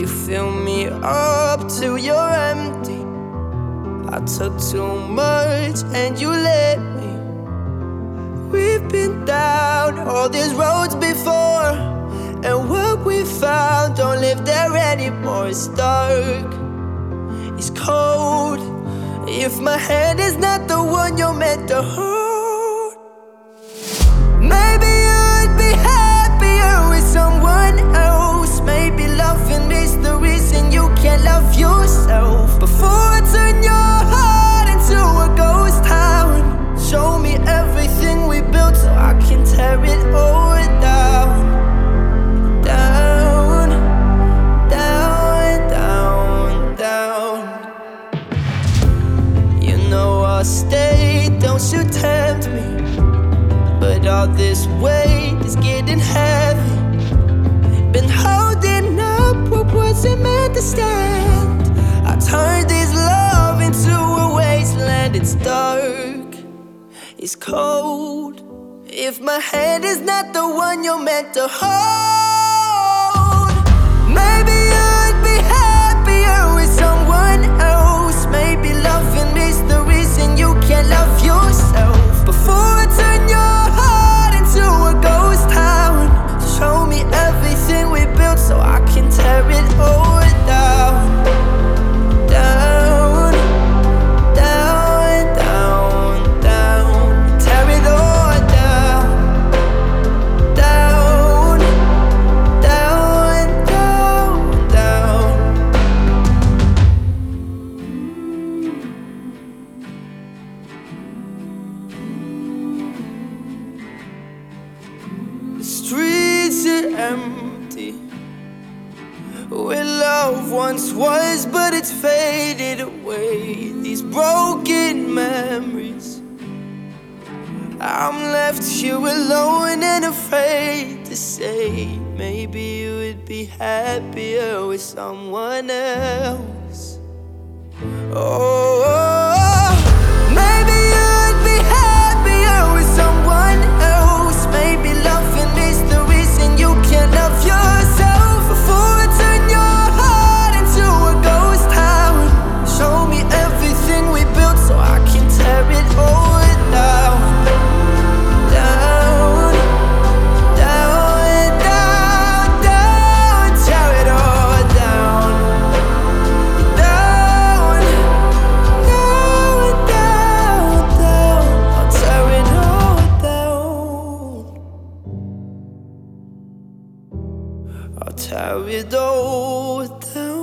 You fill me up till you're empty. I took too much and you let me. We've been down all these roads before, and what we found don't live there anymore. It's dark, it's cold. If my hand is not the one you're meant to hold, maybe you'd be happier with someone else. Maybe loving is the reason you can't love yourself. Before I turn your heart into a ghost town, show me everything we built so I can tear it all down. Down, down, down, down. You know I'll stay, don't you tempt me, but all this weight is getting heavy. Been holding up what wasn't meant to stand. I turned this love into a wasteland. It's dark, it's cold. If my hand is not the one you're meant to hold, maybe you'd be happier with someone else. Maybe loving is the reason you can't love yourself. Before I turn your heart into a ghost town, show me everything we built so I can tear it all down. Down, down, down, down. Tear it all down. Down, down, down, down. The streets are empty, where love once was, but it's faded away. These broken memories, I'm left here alone and afraid to say, maybe you would be happier with someone else. Oh, maybe you'd be happier with someone else. Maybe loving is the reason you can't love yourself. Before I turn your heart into a ghost town, show me everything we built so I can tear it all down. Down, down, down, down. Tear it all down. Down, down, down, down. I'll tear it all down. I'll tear it all down.